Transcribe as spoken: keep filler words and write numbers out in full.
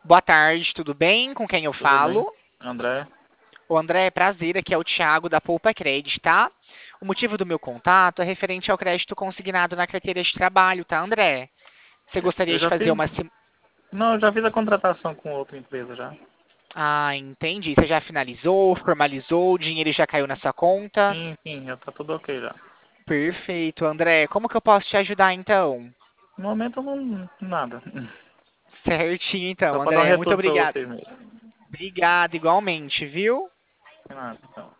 Boa tarde, tudo bem? Com quem eu Tudo bem? falo? André? O André, é prazer, aqui é o Thiago da Poupa Credit, tá? O motivo do meu contato é referente ao crédito consignado na carteira de trabalho, tá, André? Você Eu gostaria de já fazer fiz. uma... sim- Não, eu já fiz a contratação com outra empresa já. Ah, entendi. Você já finalizou, formalizou, o dinheiro já caiu na sua conta? Sim, sim, já tá tudo ok já. Perfeito, André. Como que eu posso te ajudar, então? No momento não. Nada. Certinho, Só então, pra dar um André. Muito retorno pra obrigado. você mesmo. Obrigado, igualmente, viu? Nada, então.